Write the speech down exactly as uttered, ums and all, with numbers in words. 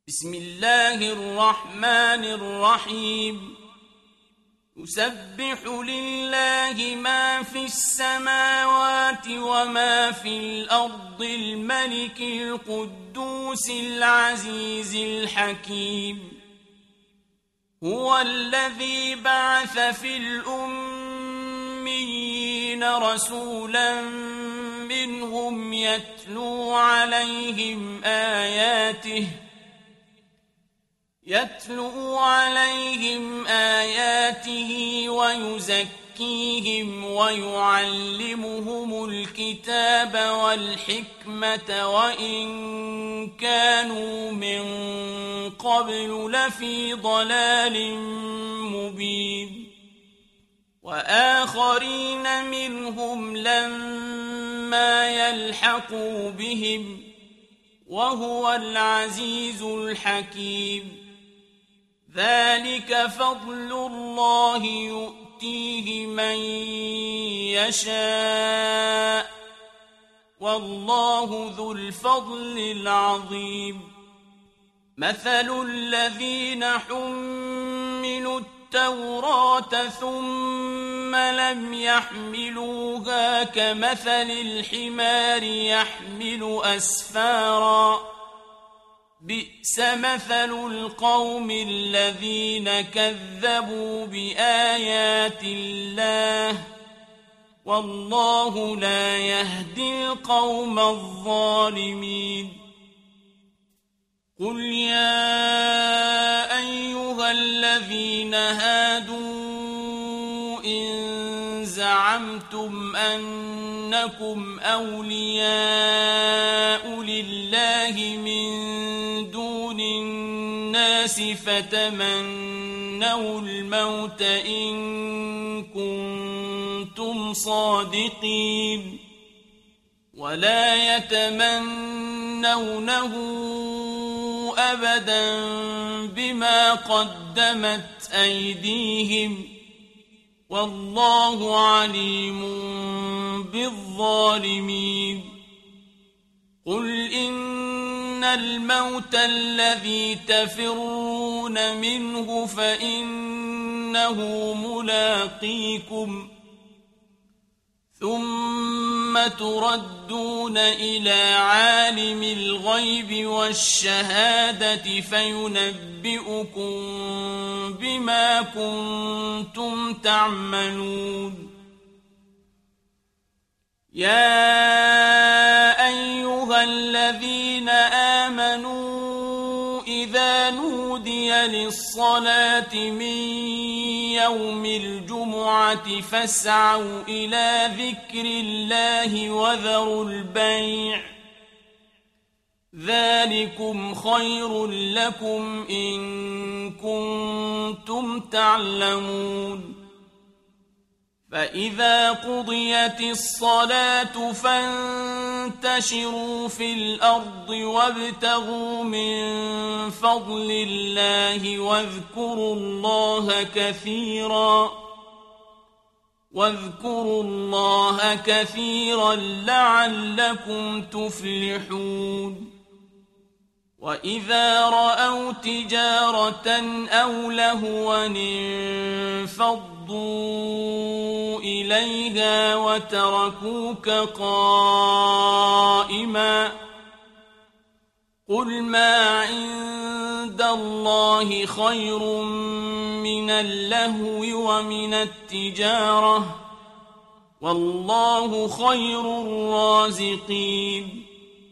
بسم الله الرحمن الرحيم يسبح لله ما في السماوات وما في الأرض الملك القدوس العزيز الحكيم هو الذي بعث في الأميين رسولا منهم يتلو عليهم آياته يتلو عليهم آياته ويزكيهم ويعلمهم الكتاب والحكمة وإن كانوا من قبل لفي ضلال مبين وآخرين منهم لما يلحقوا بهم وهو العزيز الحكيم ذلك فضل الله يؤتيه من يشاء والله ذو الفضل العظيم مثل الذين حملوا التوراة ثم لم يحملوها كمثل الحمار يحمل أسفارا بئس مثل القوم الذين كذبوا بآيات الله والله لا يهدي القوم الظالمين قل يا أيها الذين هادوا إن زعمتم أنكم أولياء لله من دون الناس فتمنوا الموت إن كنتم صادقين ولا يتمنونه أبدا بما قدمت أيديهم والله عليم بالظالمين قل إن الموت الذي تفرون منه فإنه ملاقيكم ثم تردون إلى عالم الغيب والشهادة فينبئكم بما كنتم تعملون يا أيها الذين آمنوا إذا نودي للصلاة من يوم الجمعة فاسعوا إلى ذكر الله وذروا البيع ذلكم خير لكم إن كنتم تعلمون فإذا قضيت الصلاة فانتشروا في الأرض وابتغوا من فضل الله واذكروا الله كثيرا واذكروا الله كثيرا لعلكم تفلحون وإذا رأوا تجارة أو لهوا انفضوا إليها وتركوك قائما قل ما عند الله خير من اللهو ومن التجارة والله خير الرازقين